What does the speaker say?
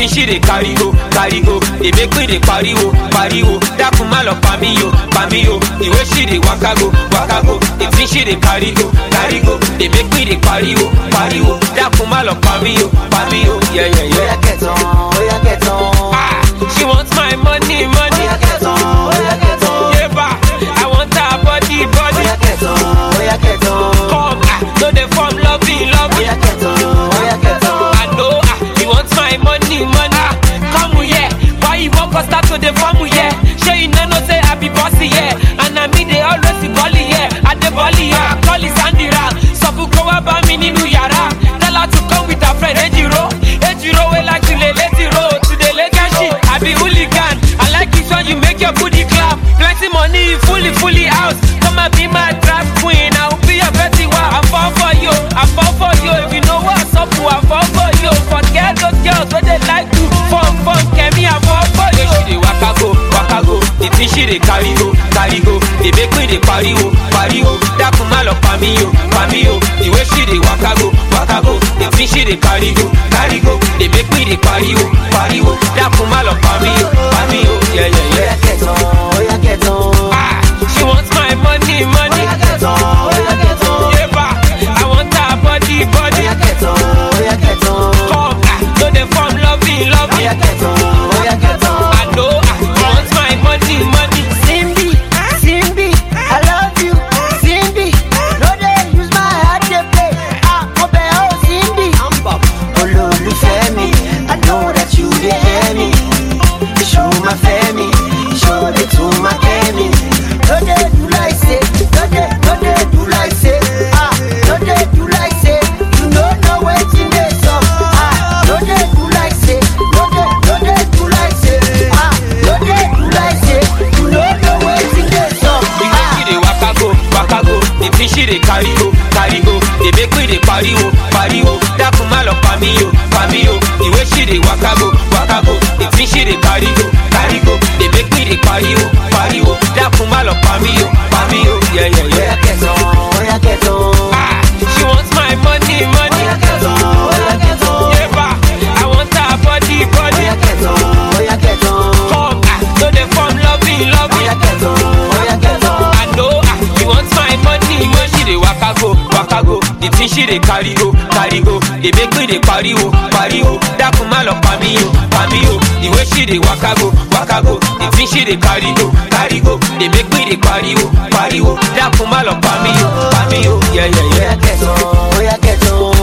thing she dey carry go, they make me dey pariwo, dákun má lọ pa mí yo, the way she dey waka go, the thing she dey carry go, they make me dey pariwo, dákun má lọ pa mí yo, yeah. Oya get on, oya get on. She wants my money, Oya get on, oya get on. yeah, ba. I want her body. Oya get on, oya get on. Come, no dey form loving. Oya get on, oya get on. I know, he wants my money. Come here, why you won't start to the form here? Sure you know say I be bossy, yeah. And I mean they always be volley, yeah. At the volley, yeah. Call it Sandira. So who go about me in New Yara? Tell her to come with her friend Ejiro, we like to lay road to the legacy. I be hooligan. I like it when you make your booty clap. Plenty money, fully house. Come and be my trap queen. I'll be a Betty Wa. I'm fall for you. If you know what's up, I fall for you. Forget those girls when they like to fun. Kemi, I fall for you. She dey waka go. The thing she dey carry go. They make me dey pariwo. Dákun má lọ pa mí yo. The way she dey waka go. The thing she dey carry go. They make me dey pariwo. Dákun má lọ pa mí yo, yeah. Oya get on, oya get on. She wants my money. Oya get on, oya get on. Yeah, ba. I want her body. Oya get on, oya get on. Come, no dey form loving. Oya get on, oya get on. I know, I want my money. Simbi, I love you, Simbi. No dey use my heart to play. Mo bẹ̀ ọ́ Simbi. Olólùfẹ́ mi, I know that you dey hear me. Show my family, show the to my kemi. No dey do like say, no dey do like say. No dey do like say, you no know wetin dey sup. No dey do like say, no dey do like say. No dey do like say, you no know wetin dey sup. The way she dey waka go. The thing she dey carry go. They make me dey pariwo. Dákun má lọ pa mí yo. The way she dey waka go. The thing she dey carry go. They make me dey pariwo. Dákun má lọ pa mí yo, yeah. Oya get on, oya get on. She wants my money. Oya get on, oya get on. Yeah, ba. I want her body. Oya get on, oya get on. Come, no dey form loving. Oya get on, oya get on. I know, he wants my money. When she dey waka go. The thing she dey carry go. They make me dey pariwo. Dákun má lọ pa mí yo. The way she dey waka go. The thing she dey carry go. They make me dey pariwo. Dákun má lọ pa mí yo, yeah. Oya get on, oya get on.